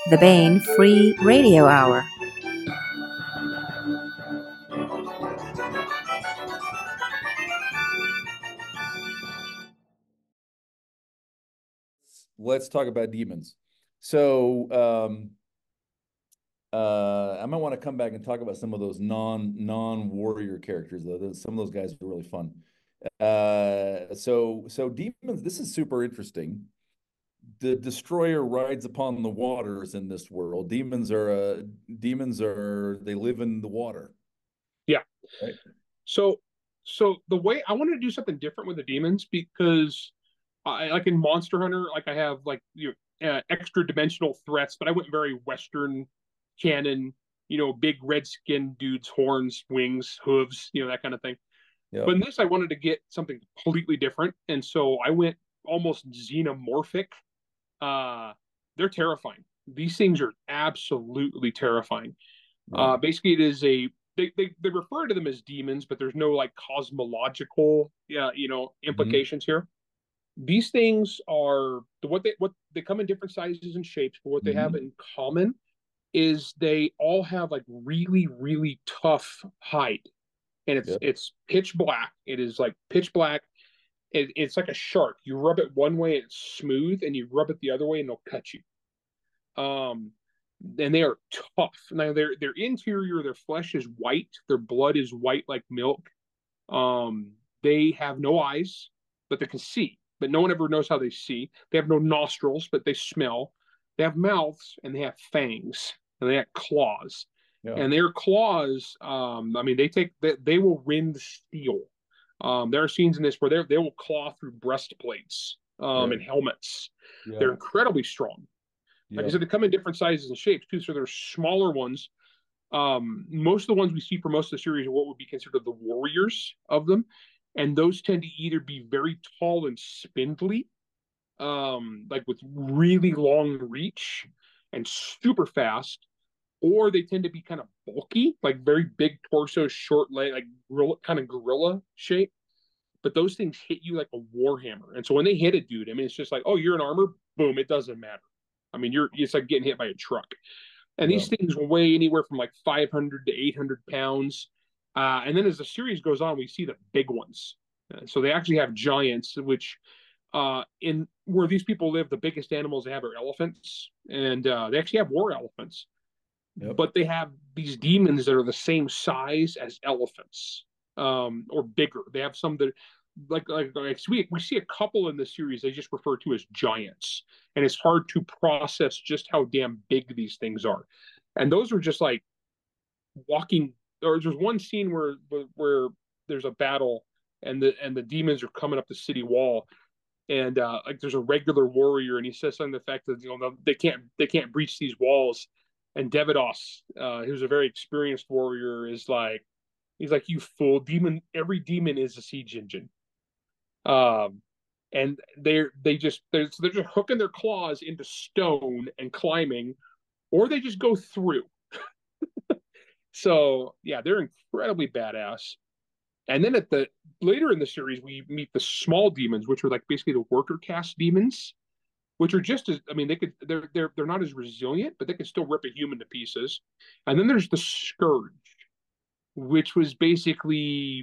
the Baen Free Radio Hour. Let's talk about demons. I might want to come back and talk about some of those non-warrior characters, though. Some of those guys are really fun. So demons, this is super interesting. The destroyer rides upon the waters in this world. Demons are they live in the water. Yeah. Right? So the way I wanted to do something different with the demons, because like in Monster Hunter, like I have like extra dimensional threats, but I went very Western canon, big red skinned dudes, horns, wings, hooves, that kind of thing. Yeah. But in this, I wanted to get something completely different, and so I went almost xenomorphic. They're terrifying. These things are absolutely terrifying. Yeah. Basically, it is they refer to them as demons, but there's no like cosmological implications here. These things are what they come in different sizes and shapes, but what they have in common is they all have like really, really tough hide. And it's pitch black. It is like pitch black. It's like a shark. You rub it one way, it's smooth, and you rub it the other way, and it'll cut you. Um, and they are tough. Now their interior, their flesh is white, their blood is white like milk. They have no eyes, but they can see. But no one ever knows how they see. They have no nostrils, but they smell. They have mouths and they have fangs and they have claws. Yeah. And their claws, I mean, they will rend steel. There are scenes in this where they will claw through breastplates and helmets. Yeah. They're incredibly strong. Like I said, they come in different sizes and shapes too. So there's smaller ones. Most of the ones we see for most of the series are what would be considered the warriors of them, and those tend to either be very tall and spindly, like with really long reach and super fast, or they tend to be kind of bulky, like very big torso, short leg, like gorilla shape. But those things hit you like a warhammer, and so when they hit a dude, I mean, it's just like, oh, you're in armor, boom, it doesn't matter. I mean, it's like getting hit by a truck. And these things will weigh anywhere from like 500 to 800 pounds. And then as the series goes on, we see the big ones. So they actually have giants, which in where these people live, the biggest animals they have are elephants. And they actually have war elephants. Yep. But they have these demons that are the same size as elephants, or bigger. They have some that we see a couple in the series they just refer to as giants, and it's hard to process just how damn big these things are. And those are just like walking. Or there's one scene where there's a battle, and the demons are coming up the city wall, and like there's a regular warrior, and he says something to the fact that they can't breach these walls. And Devidos, who's a very experienced warrior, he's like, you fool, demon! Every demon is a siege engine. And they're just hooking their claws into stone and climbing, or they just go through. So yeah, they're incredibly badass. And then later in the series, we meet the small demons, which are like basically the worker caste demons, which are just as, I mean, they're not as resilient, but they can still rip a human to pieces. And then there's the Scourge, which was basically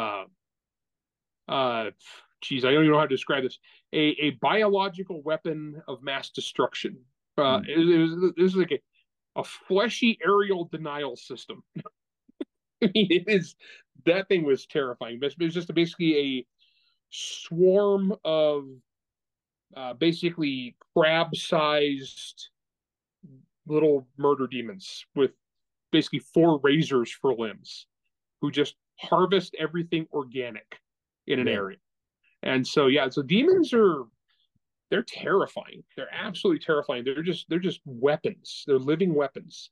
geez, I don't even know how to describe this. A biological weapon of mass destruction. It was like a fleshy aerial denial system. I mean, that thing was terrifying. It was just basically a swarm of basically crab-sized little murder demons with basically 4 razors for limbs, who just harvest everything organic in an area. And so demons they're terrifying. They're absolutely terrifying. They're just weapons. They're living weapons.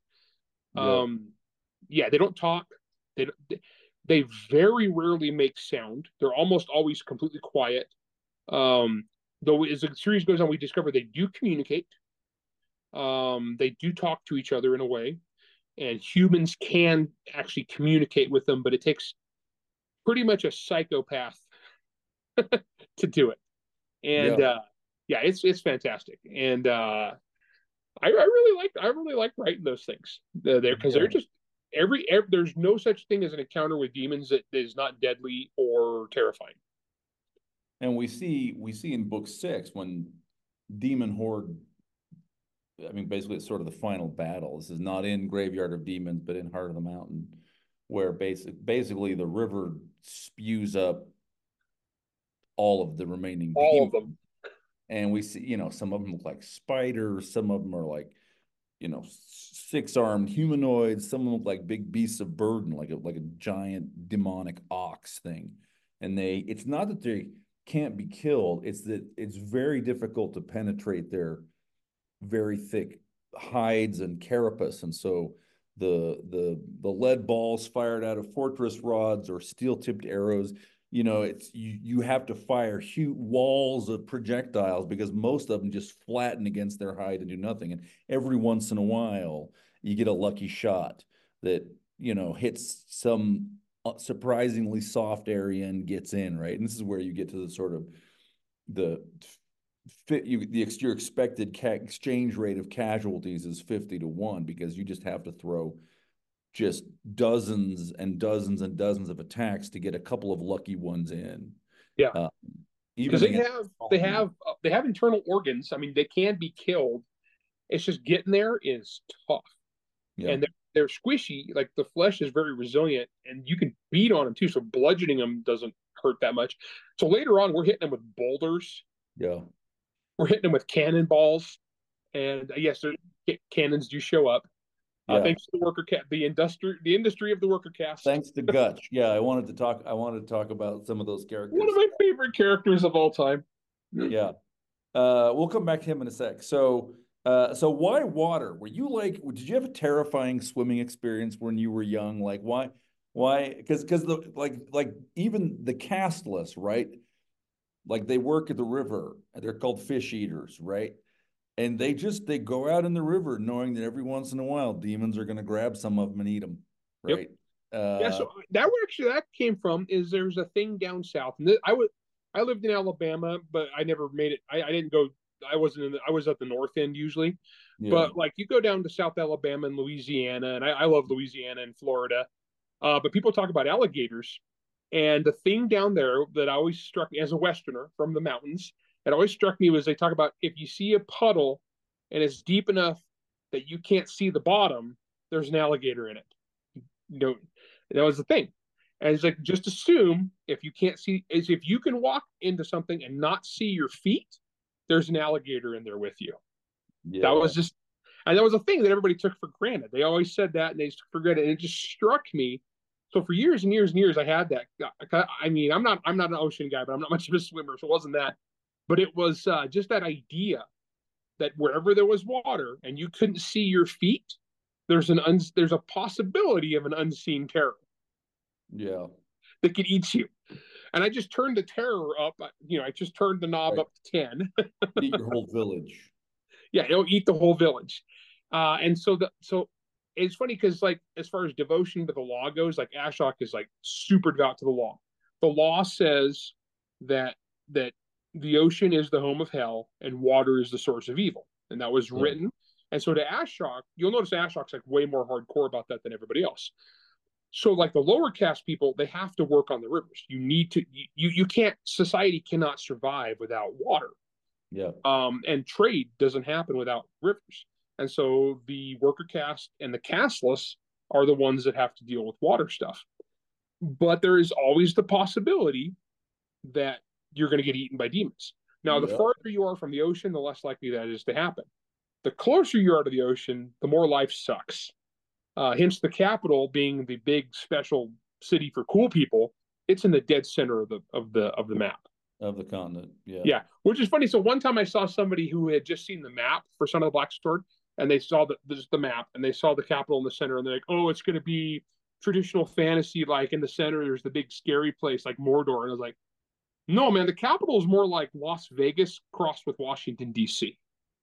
They don't talk. They very rarely make sound. They're almost always completely quiet. Though as the series goes on, we discover they do communicate. They do talk to each other in a way, and humans can actually communicate with them, but it takes pretty much a psychopath to do it. And it's fantastic. And I really like writing those things there because they're just every there's no such thing as an encounter with demons that is not deadly or terrifying. And we see in book 6 when Demon Horde, I mean, basically it's sort of the final battle. This is not in Graveyard of Demons, but in Heart of the Mountain, where basically the river spews up all of the remaining All demons. of them. And we see, some of them look like spiders, some of them are like, 6-armed humanoids, some of them look like big beasts of burden, like a giant demonic ox thing. And it's not that they can't be killed, it's that it's very difficult to penetrate their very thick hides and carapace. And so the lead balls fired out of fortress rods or steel-tipped arrows, it's you have to fire huge walls of projectiles because most of them just flatten against their hide and do nothing. And every once in a while, you get a lucky shot that hits some surprisingly soft area and gets in, right? And this is where you get to the sort of your expected exchange rate of casualties is 50-1 because you just have to throw just dozens and dozens and dozens of attacks to get a couple of lucky ones in. Yeah, because they have internal organs. I mean, they can be killed. It's just getting there is tough, and they're squishy. Like the flesh is very resilient, and you can beat on them too. So bludgeoning them doesn't hurt that much. So later on, we're hitting them with boulders. Yeah, we're hitting them with cannonballs, and yes, cannons do show up. Thanks to the worker the industry of the worker cast. Thanks to Gutch. Yeah, I wanted to talk about some of those characters. One of my favorite characters of all time. Yeah. We'll come back to him in a sec. So why water? Did you have a terrifying swimming experience when you were young? Like why? Because even the castless, right? Like they work at the river. They're called fish eaters, right? And they go out in the river knowing that every once in a while demons are going to grab some of them and eat them, right? Yep. So that came from is there's a thing down south, and I lived in Alabama, but I never made it. I didn't go. I was at the north end usually, but like you go down to South Alabama and Louisiana, and I love Louisiana and Florida, but people talk about alligators, and the thing down there that always struck me as a Westerner from the mountains. It always struck me was they talk about if you see a puddle and it's deep enough that you can't see the bottom, there's an alligator in it. That was the thing. And it's like, just assume if you can't see, is if you can walk into something and not see your feet, there's an alligator in there with you. Yeah. That was a thing that everybody took for granted. They always said that and they took for granted. And it just struck me. So for years and years and years, I had that. I mean, I'm not an ocean guy, but I'm not much of a swimmer. So it wasn't that. But it was just that idea that wherever there was water and you couldn't see your feet, there's a possibility of an unseen terror. Yeah, that could eat you. And I just turned the terror up. I just turned the knob up to 10. Eat your whole village. Yeah, it'll eat the whole village. And so it's funny because like as far as devotion to the law goes, like Ashok is like super devout to the law. The law says that the ocean is the home of hell and water is the source of evil. And that was written. And so to Ashok, you'll notice Ashok's like way more hardcore about that than everybody else. So like the lower caste people, they have to work on the rivers. You need to, you can't, society cannot survive without water. Yeah. And trade doesn't happen without rivers. And so the worker caste and the casteless are the ones that have to deal with water stuff. But there is always the possibility that you're going to get eaten by demons. Now, the farther you are from the ocean, the less likely that is to happen. The closer you are to the ocean, the more life sucks. Hence the capital being the big special city for cool people. It's in the dead center of the map. Of the continent. Yeah. Yeah. Which is funny. So one time I saw somebody who had just seen the map for Son of the Black Sword, and they saw the map and they saw the capital in the center, and they're like, oh, it's going to be traditional fantasy, like in the center, there's the big scary place like Mordor. And I was like, no, man, the capital is more like Las Vegas crossed with Washington, D.C.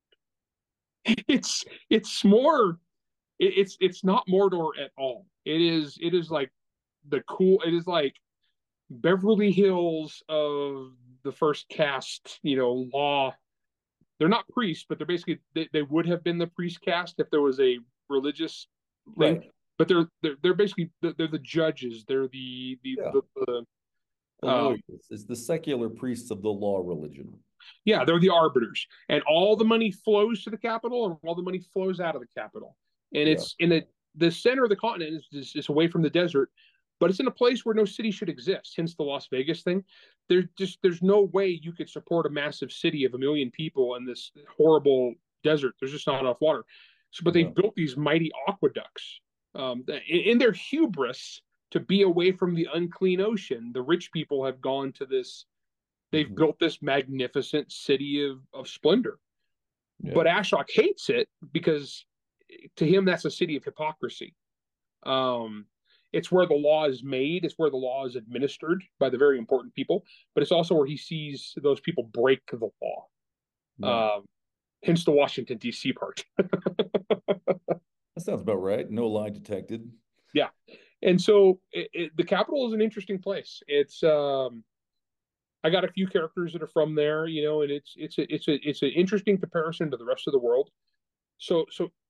It's more, it's not Mordor at all. It is like it is like Beverly Hills of the first cast, law they're not priests, but they're basically they would have been the priest caste if there was a religious thing. Right. But they're basically they're the judges. They're the lawyers. It's the secular priests of the law religion. Yeah, they're the arbiters, and all the money flows to the capital, and all the money flows out of the capital. And it's in the center of the continent is away from the desert, but it's in a place where no city should exist. Hence the Las Vegas thing. There's no way you could support a massive city of 1 million people in this horrible desert. There's just not enough water. So, but they've built these mighty aqueducts. In their hubris to be away from the unclean ocean, the rich people have gone to this. They've built this magnificent city of splendor. Yeah. But Ashok hates it because to him, that's a city of hypocrisy. It's where the law is made. It's where the law is administered by the very important people. But it's also where he sees those people break the law. Right. Hence the Washington, D.C. part. That sounds about right. No lie detected. Yeah. And so the capital is an interesting place. It's I got a few characters that are from there, you know, and it's an interesting comparison to the rest of the world. So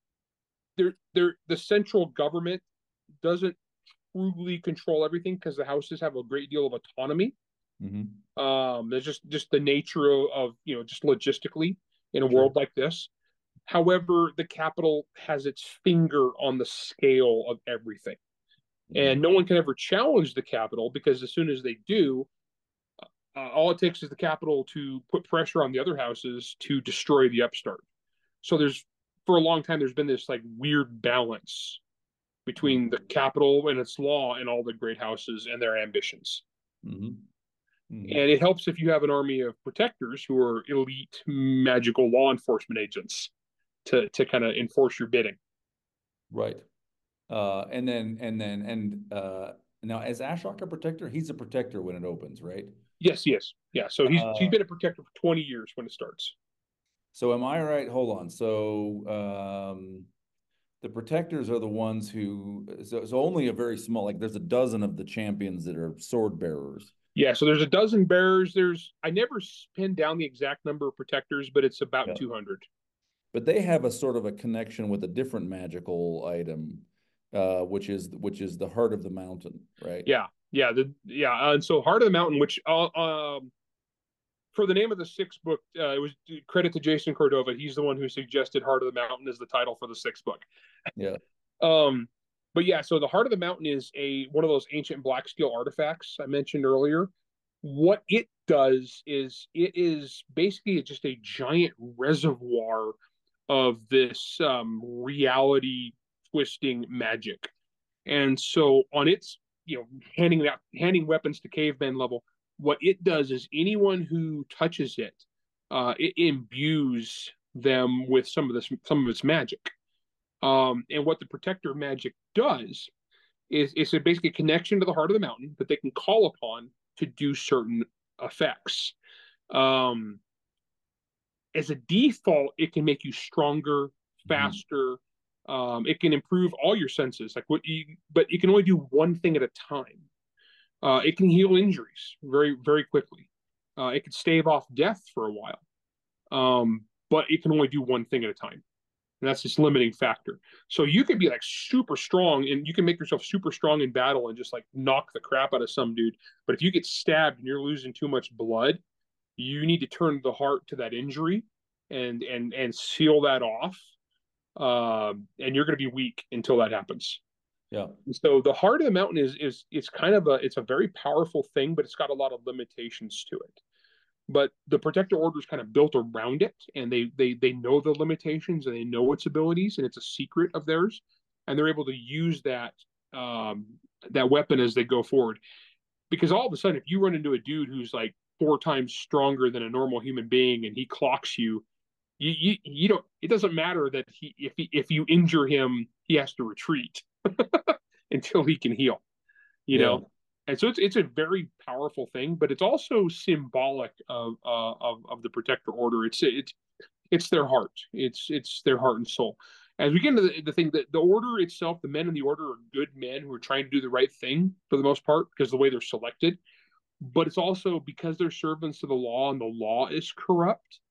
the central government doesn't truly control everything because the houses have a great deal of autonomy. There's just the nature of you know, just logistically in a world like this. However, the capital has its finger on the scale of everything. And no one can ever challenge the capital because as soon as they do, all it takes is the capital to put pressure on the other houses to destroy the upstart. So for a long time, there's been this like weird balance between the capital and its law and all the great houses and their ambitions. And it helps if you have an army of protectors who are elite magical law enforcement agents to kind of enforce your bidding. Right. Now is Ashok a protector? He's a protector when it opens, right? Yes, he is. Yeah. So he's been a protector for 20 years when it starts. So am I right? Hold on. So the protectors are the ones who so only a very small, like there's a dozen of the champions that are sword bearers. Yeah, so there's a dozen bearers. I never pinned down the exact number of protectors, but it's about 200. But they have a sort of a connection with a different magical item, which is the Heart of the Mountain, right? Yeah. And so Heart of the Mountain, which for the name of the sixth book, it was credit to Jason Cordova. He's the one who suggested Heart of the Mountain as the title for the sixth book. Yeah. But yeah, so the Heart of the Mountain is one of those ancient black steel artifacts I mentioned earlier. What it does is it is basically just a giant reservoir of this reality twisting magic. And so on its, you know, handing weapons to caveman level, what it does is anyone who touches it, it imbues them with some of its magic. And what the protector magic does is it's basically a connection to the Heart of the Mountain that they can call upon to do certain effects. As a default, it can make you stronger, faster. It can improve all your senses, but it can only do one thing at a time. It can heal injuries very, very quickly. It can stave off death for a while, but it can only do one thing at a time. And that's its limiting factor. So you could be like super strong and you can make yourself super strong in battle and just like knock the crap out of some dude. But if you get stabbed and you're losing too much blood, you need to turn the heart to that injury and seal that off. And you're going to be weak until that happens. Yeah. So the Heart of the Mountain is kind of it's a very powerful thing, but it's got a lot of limitations to it. But the Protector Order is kind of built around it, and they know the limitations and they know its abilities, and it's a secret of theirs, and they're able to use that weapon as they go forward. Because all of a sudden, if you run into a dude who's like 4 times stronger than a normal human being, and he clocks you, you don't. It doesn't matter that if you injure him, he has to retreat until he can heal. You know. And so it's a very powerful thing, but it's also symbolic of the Protector Order. It's their heart. It's their heart and soul. As we get into the thing, that the Order itself, the men in the Order are good men who are trying to do the right thing for the most part because of the way they're selected. But it's also because they're servants to the law and the law is corrupt.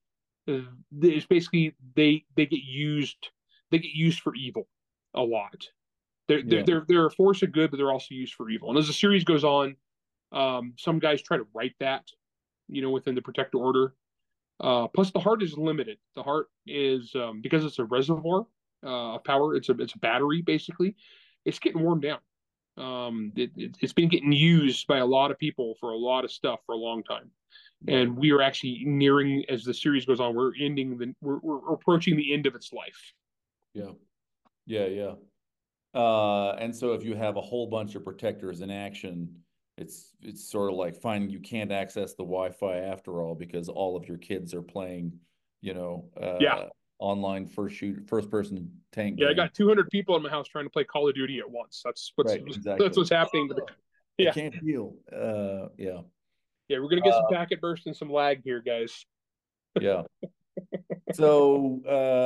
It's basically they get used for evil a lot. They're a force of good, but they're also used for evil. And as the series goes on, some guys try to write that, within the Protector Order. Plus, the heart is limited. The heart is because it's a reservoir of power. It's a battery basically. It's getting worn down. It's been getting used by a lot of people for a lot of stuff for a long time, and we are actually nearing, as the series goes on, we're approaching the end of its life. Yeah. And so if you have a whole bunch of protectors in action, it's sort of like finding you can't access the Wi-Fi after all because all of your kids are playing, online first person tank. Yeah, I got 200 people in my house trying to play Call of Duty at once. That's what's happening. I can't deal. Yeah, we're gonna get some packet burst and some lag here, guys. Yeah. So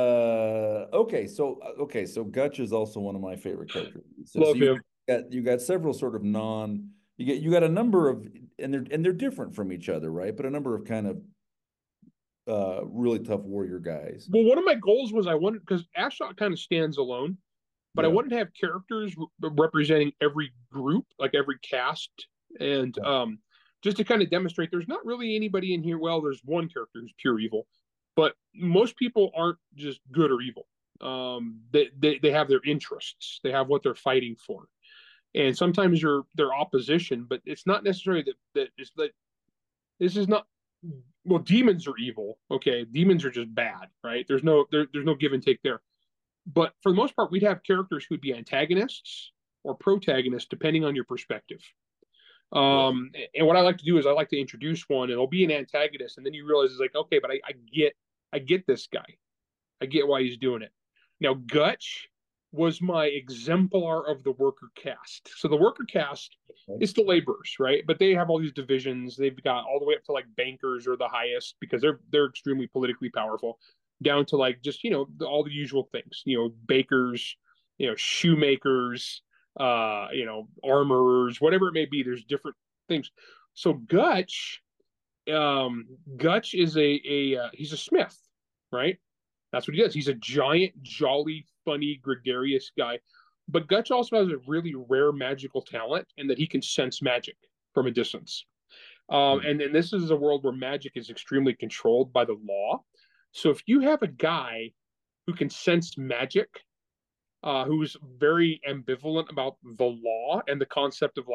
so Gutch is also one of my favorite characters. Love him. You got several sort of you got a number of, and they're different from each other, right? But a number of kind of really tough warrior guys. Well, one of my goals was I wanted, because Ashok kind of stands alone, but I wanted to have characters representing every group, like every caste, and just to kind of demonstrate there's not really anybody in here. Well, there's one character who's pure evil, but most people aren't just good or evil. They have their interests. They have what they're fighting for, and sometimes they're opposition, but it's not necessarily that it's like this is not. Well, demons are evil. Okay, demons are just bad, right? There's no give and take there. But for the most part, we'd have characters who'd be antagonists or protagonists, depending on your perspective. And what I like to do is I like to introduce one, and it'll be an antagonist, and then you realize it's like, okay, but I get this guy. I get why he's doing it. Now, Gutch was my exemplar of the worker caste. So the worker caste is the laborers, right? But they have all these divisions. They've got all the way up to like bankers are the highest because they're extremely politically powerful, down to like just all the usual things, bakers, shoemakers, armorers, whatever it may be. There's different things. So Gutch is he's a smith, right? That's what he does. He's a giant, jolly, funny, gregarious guy. But Gutch also has a really rare magical talent in that he can sense magic from a distance. And this is a world where magic is extremely controlled by the law. So if you have a guy who can sense magic, who's very ambivalent about the law and the concept of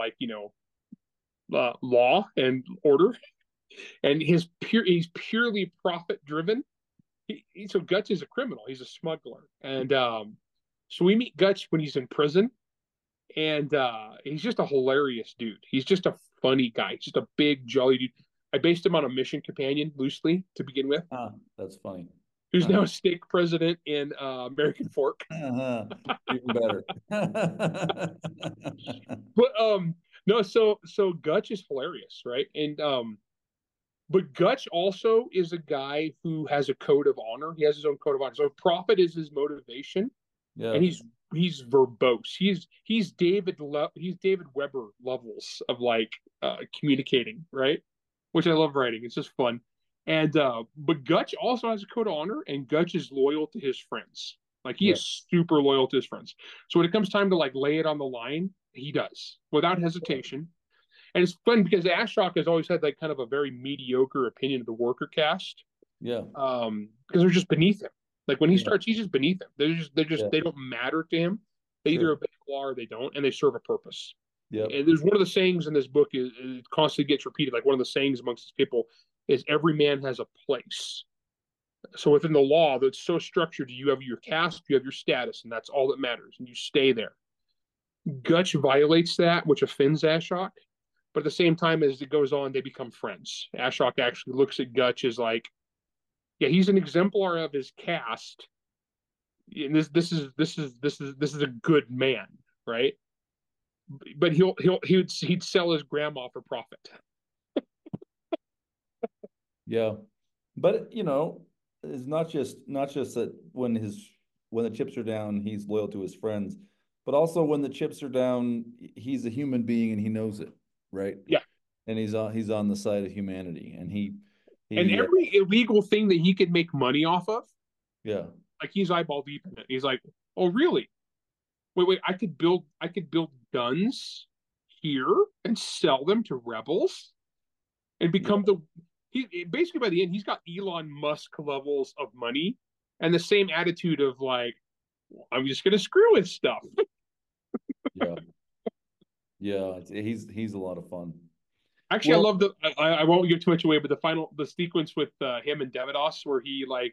law and order, and he's purely profit driven. So Gutch is a criminal. He's a smuggler, and so we meet Gutch when he's in prison, and he's just a hilarious dude. He's just a funny guy. He's just a big jolly dude. I based him on a mission companion loosely to begin with. That's funny. Who's now a stake president in American Fork. Even better. But no, so Gutch is hilarious, right? And but Gutch also is a guy who has a code of honor. He has his own code of honor. So profit is his motivation, and he's verbose. He's David Weber levels of communicating, right? Which I love writing. It's just fun. And but Gutch also has a code of honor, and Gutch is loyal to his friends. Like he is super loyal to his friends. So when it comes time to lay it on the line, he does without hesitation. And it's fun because Ashok has always had kind of a very mediocre opinion of the worker caste. Yeah. Because they're just beneath him. Like when he starts, he's just beneath them. They don't matter to him. They either obey the law or they don't, and they serve a purpose. Yeah. And there's one of the sayings in this book is it constantly gets repeated. Like one of the sayings amongst these people is every man has a place. So within the law that's so structured, you have your caste, you have your status, and that's all that matters, and you stay there. Gutch violates that, which offends Ashok. But at the same time, as it goes on, they become friends. Ashok actually looks at Gutch as he's an exemplar of his caste. And this is a good man, right? But he'd sell his grandma for profit. Yeah, but it's not just that when the chips are down, he's loyal to his friends, but also when the chips are down, he's a human being and he knows it. Right. Yeah. And he's on the side of humanity, and And every illegal thing that he could make money off of, yeah, like he's eyeball deep in it. He's like, oh really? Wait, I could build guns here and sell them to rebels and become he basically by the end he's got Elon Musk levels of money and the same attitude of like, well, I'm just gonna screw with stuff. yeah, yeah. He's a lot of fun. Actually, I love I won't give too much away, but the sequence with him and Devidos where he like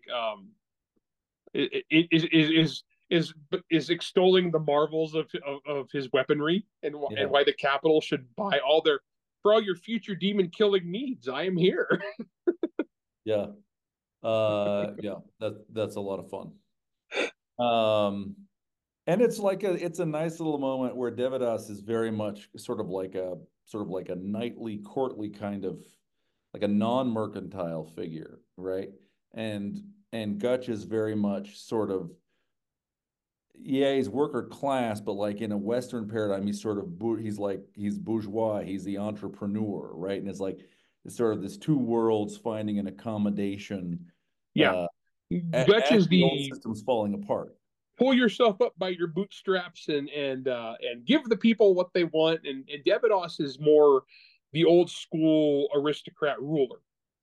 is extolling the marvels of his weaponry and why the capital should buy for all your future demon killing needs. I am here. Yeah. Yeah, that's a lot of fun. And it's a nice little moment where Devidas is very much sort of like a knightly, courtly kind of like a non-mercantile figure, right? And Gutch is very much sort of, yeah, he's worker class, but like in a Western paradigm, he's bourgeois, he's the entrepreneur, right? And it's sort of this two worlds finding an accommodation. Yeah. Gutch is the old system's falling apart. Pull yourself up by your bootstraps and give the people what they want. And Devidos is more the old school aristocrat ruler,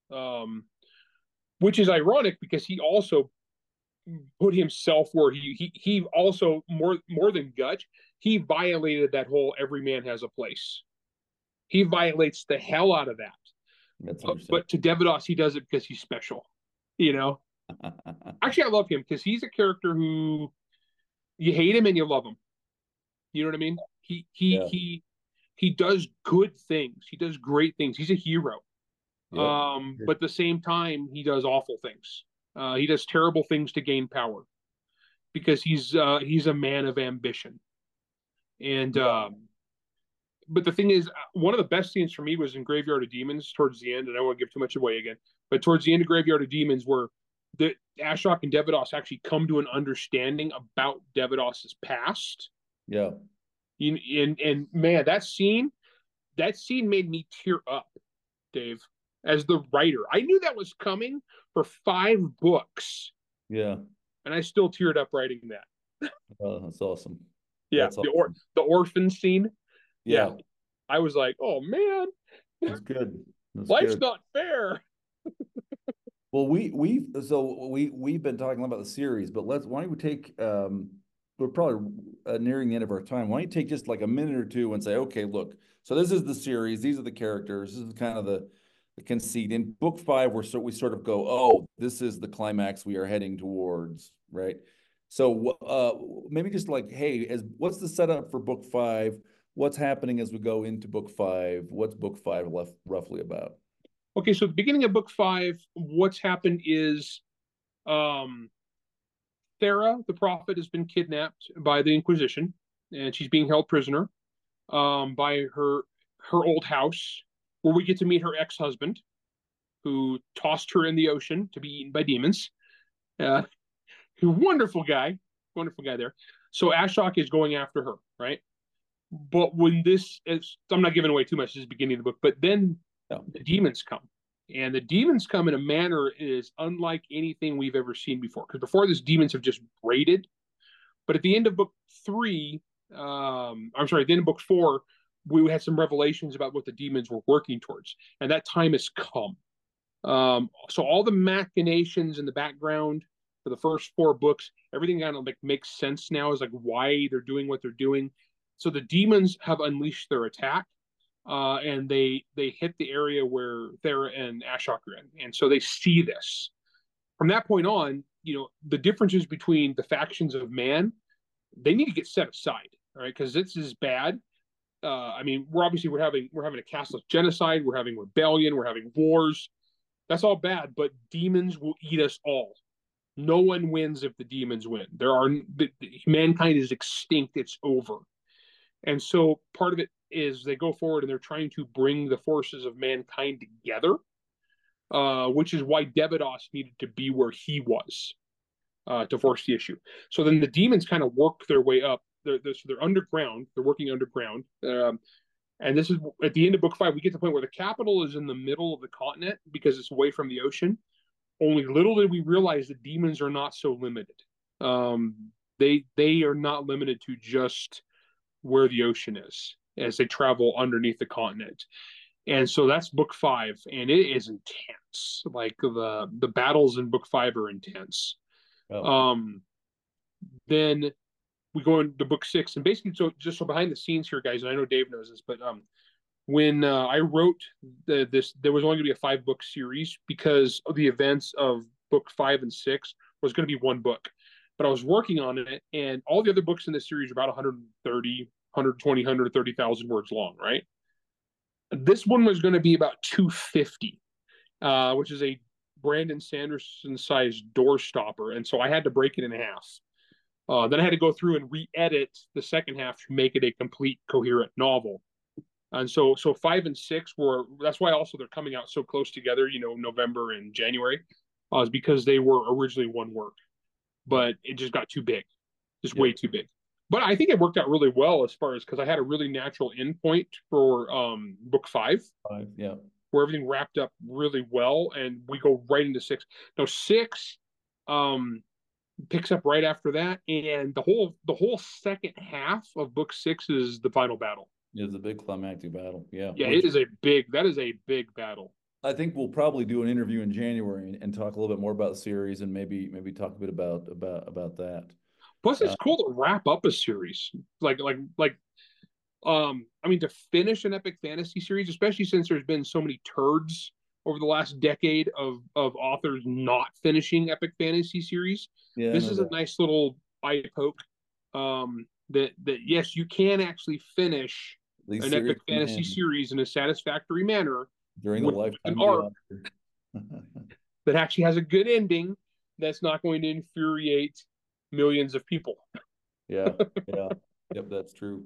which is ironic because he also put himself where he also more than Gutch, he violated that whole every man has a place. He violates the hell out of that. But to Devidos, he does it because he's special, you know. Actually, I love him because he's a character who you hate him and you love him. You know what I mean? He does good things. He does great things. He's a hero. But at the same time, he does awful things. He does terrible things to gain power because he's a man of ambition. And but the thing is, one of the best scenes for me was in Graveyard of Demons towards the end, and I won't give too much away again. But towards the end of Graveyard of Demons, where the Ashok and Devidos actually come to an understanding about Devidos's past. Yeah. And man, that scene made me tear up, Dave, as the writer. I knew that was coming for 5 books. Yeah. And I still teared up writing that. Oh, that's awesome. Yeah. That's awesome. The orphan scene. Yeah. I was like, oh man. That's good. Life's not fair. Well, we've been talking about the series, but why don't we take we're probably nearing the end of our time. Why don't you take just like a minute or two and say, okay, look, so this is the series, these are the characters, this is kind of the conceit. In book 5, we sort of go, oh, this is the climax we are heading towards, right? So maybe just like, hey, what's the setup for book 5? What's happening as we go into book 5? What's book 5 roughly about? Okay, so at the beginning of book 5, what's happened is Thera, the prophet, has been kidnapped by the Inquisition, and she's being held prisoner by her old house, where we get to meet her ex-husband, who tossed her in the ocean to be eaten by demons. Wonderful guy there. So Ashok is going after her, right? But when I'm not giving away too much, this is the beginning of the book, but then the demons come. And the demons come in a manner is unlike anything we've ever seen before. Because before this, demons have just raided. But at the end of book 3, at the end of book 4, we had some revelations about what the demons were working towards. And that time has come. So all the machinations in the background for the first 4 books, everything kind of like makes sense now, is like why they're doing what they're doing. So the demons have unleashed their attack, and they hit the area where Thera and Ashok are in. And so they see this. From that point on, the differences between the factions of man, they need to get set aside, all right? Because this is bad. We're having a Catholic genocide, we're having rebellion, we're having wars. That's all bad, but demons will eat us all. No one wins if the demons win. Mankind is extinct. It's over. And so part of it is they go forward and they're trying to bring the forces of mankind together, which is why Devidos needed to be where he was to force the issue. So then the demons kind of work their way up. They're underground. They're working underground. And this is at the end of book 5, we get to the point where the capital is in the middle of the continent because it's away from the ocean. Only little did we realize that demons are not so limited. They are not limited to just where the ocean is as they travel underneath the continent. And so that's book 5, and it is intense. Like the battles in book 5 are intense. Oh. Then we go into book 6, and basically, so behind the scenes here, guys, and I know Dave knows this, but when I wrote this, there was only going to be a 5-book series because of the events of book 5 and 6 was going to be one book. But I was working on it, and all the other books in this series are about 130, 120, 130,000 words long, right? This one was going to be about 250, which is a Brandon Sanderson-sized door stopper, and so I had to break it in half. Then I had to go through and re-edit the second half to make it a complete, coherent novel. And so 5 and 6 were, that's why also they're coming out so close together, November and January, is because they were originally one work. But it just got too big, way too big. But I think it worked out really well as far as, because I had a really natural endpoint for book 5. Where everything wrapped up really well, and we go right into 6. Now 6 picks up right after that, and the whole second half of book 6 is the final battle. It's a big climactic battle. Yeah. Yeah, that is a big battle. I think we'll probably do an interview in January and talk a little bit more about the series, and maybe talk a bit about that. Plus, it's cool to wrap up a series. I mean, to finish an epic fantasy series, especially since there's been so many turds over the last decade of authors not finishing epic fantasy series. Yeah, this is a nice little eye poke that yes, you can actually finish an epic fantasy series in a satisfactory manner during the lifetime arc that actually has a good ending that's not going to infuriate millions of people. Yeah. Yep, that's true.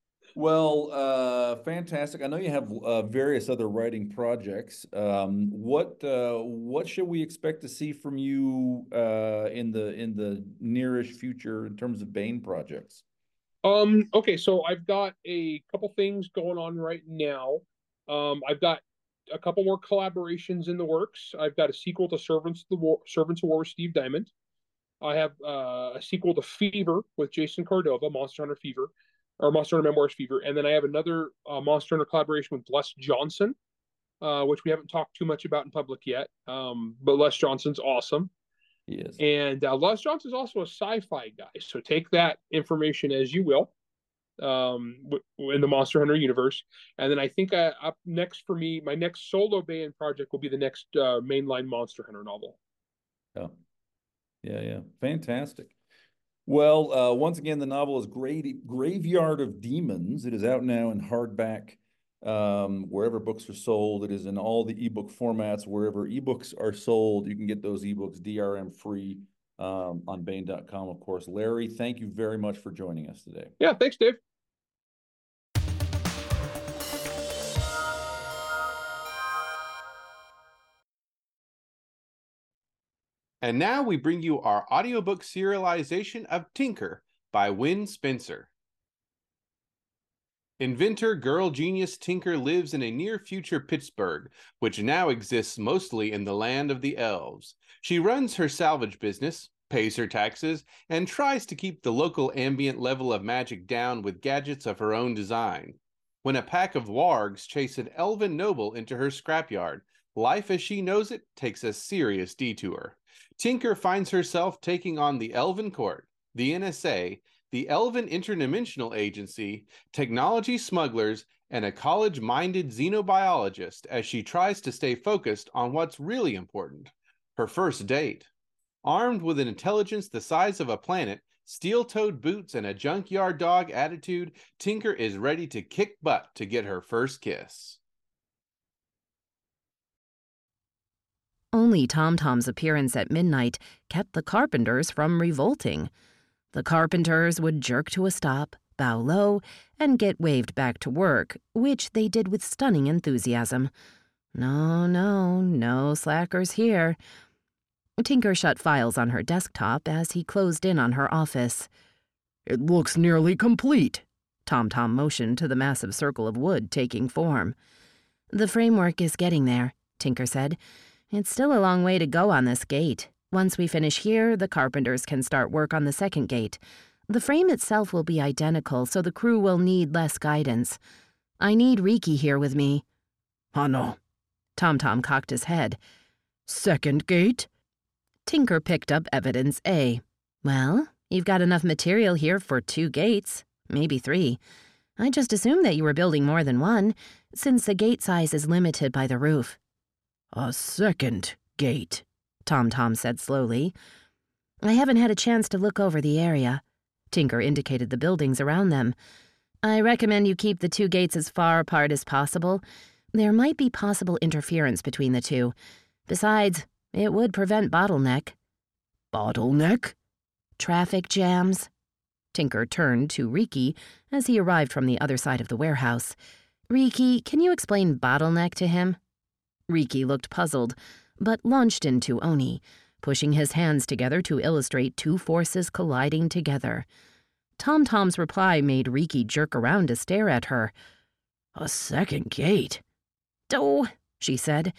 Well, fantastic. I know you have various other writing projects. What should we expect to see from you in the nearish future in terms of Bane projects? Okay, so I've got a couple things going on right now. I've got a couple more collaborations in the works. I've got a sequel to Servants of War with Steve Diamond. I have a sequel to Fever with Jason Cordova, Monster Hunter Fever, or Monster Hunter Memoirs Fever. And then I have another Monster Hunter collaboration with Les Johnson, which we haven't talked too much about in public yet. But Les Johnson's awesome. Yes. And Les Johnson's also a sci-fi guy. So take that information as you will in the Monster Hunter universe. And then I think up next for me, my next solo Bane project will be the next mainline Monster Hunter novel. Yeah. Fantastic. Well, once again, the novel is Graveyard of Demons. It is out now in hardback, wherever books are sold. It is in all the ebook formats. Wherever ebooks are sold, you can get those ebooks DRM free on Bane.com, of course. Larry, thank you very much for joining us today. Yeah, thanks, Dave. And now we bring you our audiobook serialization of Tinker by Win Spencer. Inventor girl genius Tinker lives in a near-future Pittsburgh, which now exists mostly in the land of the elves. She runs her salvage business, pays her taxes, and tries to keep the local ambient level of magic down with gadgets of her own design. When a pack of wargs chase an elven noble into her scrapyard, life as she knows it takes a serious detour. Tinker finds herself taking on the Elven Court, the NSA, the Elven Interdimensional Agency, technology smugglers, and a college-minded xenobiologist as she tries to stay focused on what's really important, her first date. Armed with an intelligence the size of a planet, steel-toed boots, and a junkyard dog attitude, Tinker is ready to kick butt to get her first kiss. Only Tom-Tom's appearance at midnight kept the Carpenters from revolting. The Carpenters would jerk to a stop, bow low, and get waved back to work, which they did with stunning enthusiasm. No slackers here. Tinker shut files on her desktop as he closed in on her office. "It looks nearly complete," Tom motioned to the massive circle of wood taking form. "The framework is getting there," Tinker said. "It's still a long way to go on this gate. Once we finish here, the carpenters can start work on the second gate. The frame itself will be identical, so the crew will need less guidance. I need Riki here with me." "Oh no." Tom cocked his head. "Second gate?" Tinker picked up evidence A. "Well, you've got enough material here for 2 gates, maybe 3. I just assumed that you were building more than one, since the gate size is limited by the roof." "A second gate," Tom said slowly. "I haven't had a chance to look over the area." Tinker indicated the buildings around them. "I recommend you keep the 2 gates as far apart as possible. There might be possible interference between the 2. Besides, it would prevent bottleneck." "Bottleneck?" "Traffic jams." Tinker turned to Riki as he arrived from the other side of the warehouse. "Riki, can you explain bottleneck to him?" Riki looked puzzled, but launched into Oni, pushing his hands together to illustrate 2 forces colliding together. Tom's reply made Riki jerk around to stare at her. "A second gate?" "Oh," she said.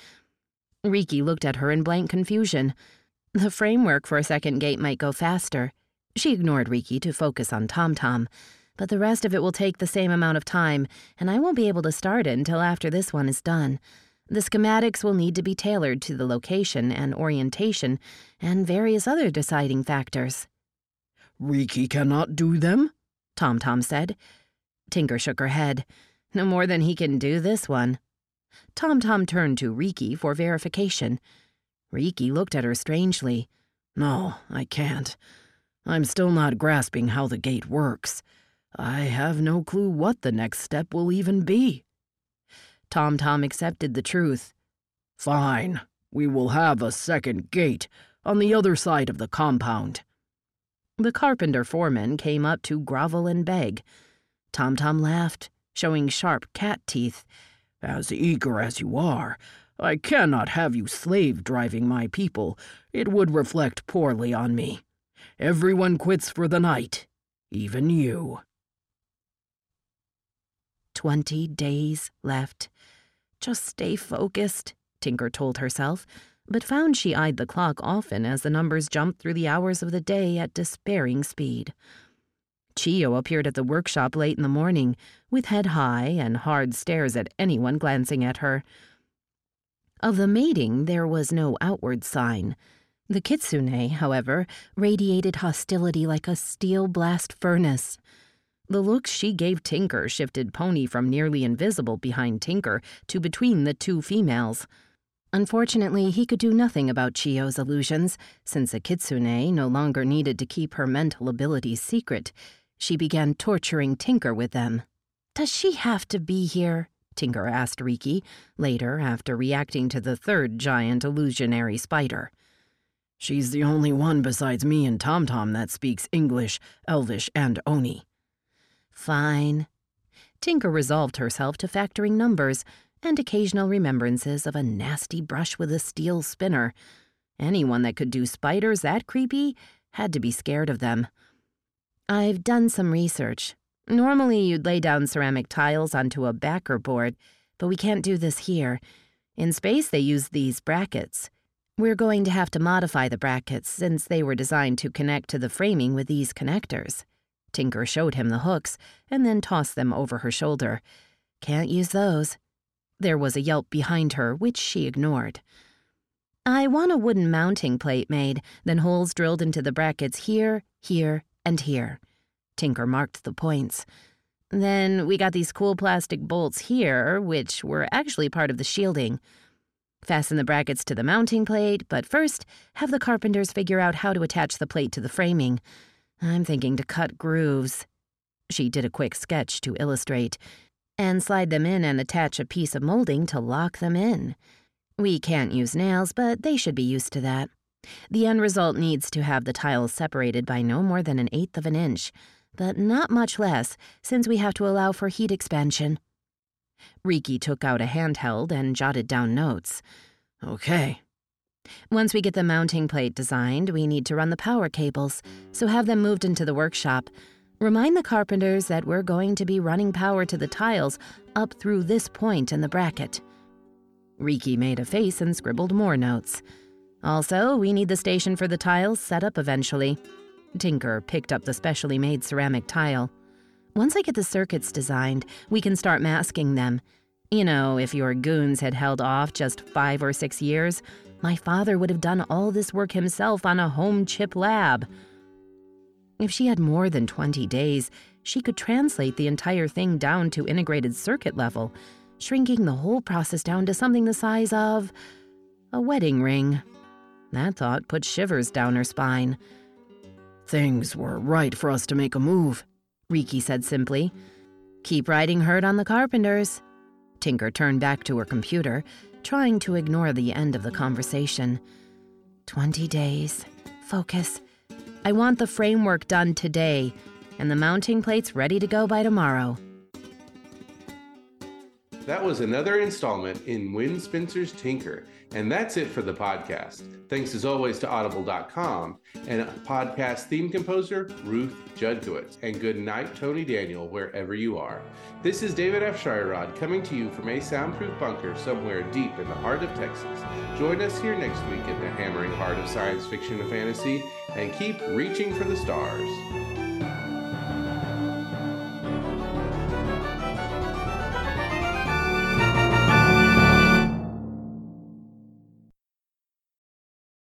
Riki looked at her in blank confusion. The framework for a second gate might go faster. She ignored Riki to focus on Tom, but the rest of it will take the same amount of time, and I won't be able to start it until after this one is done. The schematics will need to be tailored to the location and orientation and various other deciding factors." "Riki cannot do them?" Tom said. Tinker shook her head. "No more than he can do this one." Tom turned to Riki for verification. Riki looked at her strangely. "No, I can't. I'm still not grasping how the gate works. I have no clue what the next step will even be." Tom accepted the truth. "Fine. We will have a second gate on the other side of the compound." The carpenter foreman came up to grovel and beg. Tom laughed, showing sharp cat teeth. "As eager as you are, I cannot have you slave-driving my people. It would reflect poorly on me. Everyone quits for the night, even you." 20 days left. Just stay focused, Tinker told herself, but found she eyed the clock often as the numbers jumped through the hours of the day at despairing speed. Chiyo appeared at the workshop late in the morning, with head high and hard stares at anyone glancing at her. Of the mating, there was no outward sign. The kitsune, however, radiated hostility like a steel blast furnace. The looks she gave Tinker shifted Pony from nearly invisible behind Tinker to between the 2 females. Unfortunately, he could do nothing about Chiyo's illusions, since a kitsune no longer needed to keep her mental abilities secret. She began torturing Tinker with them. "Does she have to be here?" Tinker asked Riki, later after reacting to the 3rd giant illusionary spider. "She's the only one besides me and Tom that speaks English, Elvish, and Oni." "Fine." Tinker resolved herself to factoring numbers and occasional remembrances of a nasty brush with a steel spinner. Anyone that could do spiders that creepy had to be scared of them. "I've done some research. Normally you'd lay down ceramic tiles onto a backer board, but we can't do this here. In space they use these brackets. We're going to have to modify the brackets since they were designed to connect to the framing with these connectors." Tinker showed him the hooks and then tossed them over her shoulder. "Can't use those." There was a yelp behind her, which she ignored. "I want a wooden mounting plate made, then holes drilled into the brackets here, here, and here." Tinker marked the points. "Then we got these cool plastic bolts here, which were actually part of the shielding. Fasten the brackets to the mounting plate, but first have the carpenters figure out how to attach the plate to the framing. I'm thinking to cut grooves." She did a quick sketch to illustrate, "and slide them in and attach a piece of molding to lock them in. We can't use nails, but they should be used to that. The end result needs to have the tiles separated by no more than 1/8 of an inch, but not much less, since we have to allow for heat expansion." Riki took out a handheld and jotted down notes. "Okay." "Once we get the mounting plate designed, we need to run the power cables, so have them moved into the workshop. Remind the carpenters that we're going to be running power to the tiles up through this point in the bracket." Riki made a face and scribbled more notes. "Also, we need the station for the tiles set up eventually." Tinker picked up the specially made ceramic tile. "Once I get the circuits designed, we can start masking them. You know, if your goons had held off just 5 or 6 years, my father would have done all this work himself on a home chip lab." If she had more than 20 days, she could translate the entire thing down to integrated circuit level, shrinking the whole process down to something the size of a wedding ring. That thought put shivers down her spine. "Things were right for us to make a move," Riki said simply. "Keep riding herd on the carpenters." Tinker turned back to her computer, trying to ignore the end of the conversation. 20 days. Focus. I want the framework done today, and the mounting plates ready to go by tomorrow. That was another installment in Win Spencer's Tinker, and that's it for the podcast. Thanks as always to Audible.com and podcast theme composer Ruth Judkowitz. And good night, Tony Daniel, wherever you are. This is David F. Shirod coming to you from a soundproof bunker somewhere deep in the heart of Texas. Join us here next week in the hammering heart of science fiction and fantasy, and keep reaching for the stars.